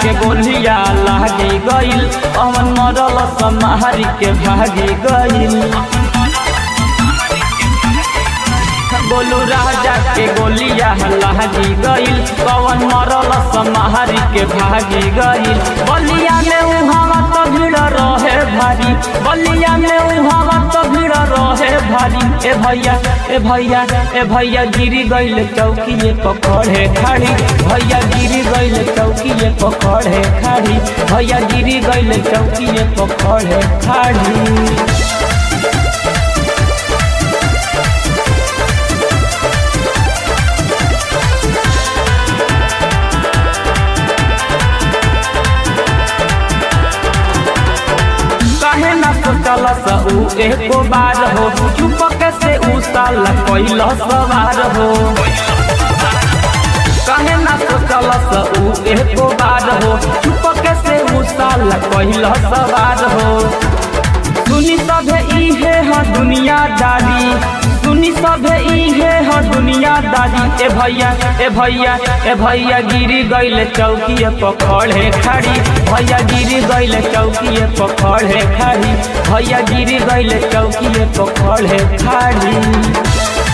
के गोलिया लागी गइल, अमन मरल समारी के भागी गइल। गोलू राजा के गोलिया लागी गइल, कवन मरल समारी के भागी गइल। बलिया में उहावा तो भीड़ रहे भारी, बलिया में उहावा तो भीड़ रहे भारी। ए भैया ए भैया ए भैया गिरी गइल चौकीए पकड़े खाड़ी, भैया गिरी गइल चौकीए पकड़े खाड़ी, भैया गिरी गइल चौकीए पकड़े खाड़ी। काहे ना सोचल ऊ एको बार हो, चुपके से ऊ साला कैल सवार हो। काहे ना सोचल ऊ एको बार हो, चुपके से ऊ साला कैल सवार हो। सुनी सभे इहे ह दुनियादारी, सुनी सभे इहे ह दुनियादारी। ए भैया ए भैया ए भैया गिरी गइल चौकीए पकड़े खाड़ी, भैया गिरी गइल चौकीए पकड़े खाड़ी, भैया गिरी गइल चौकीए पकड़े खाड़ी।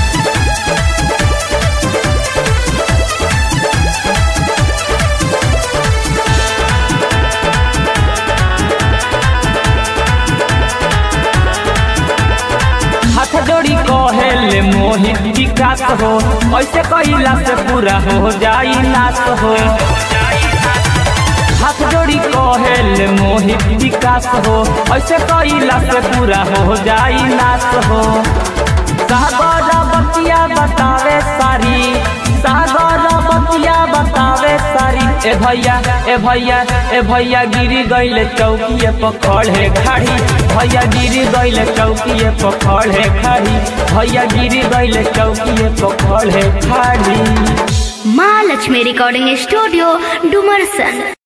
हाथ जोड़ी कहेले मोहित विकास हो, ऐसे कहिला से पूरा हो जाई नाश हो। हाथ जोड़ी कहेले मोहित विकास हो, ऐसे कहिला से पूरा हो जाई नाश हो। सागर बतिया बतावे सारी, सागर बतिया बतावे सारी। ए भैया ए भैया ए भैया गिरी गइल चौकीए पकड़े खाड़ी, भैया गिरी गइल चौकीए पकड़े खाड़ी, भैया गिरी गइल चौकीए पकड़े खाड़ी। माँ लक्ष्मी रिकॉर्डिंग स्टूडियो डुमरसन।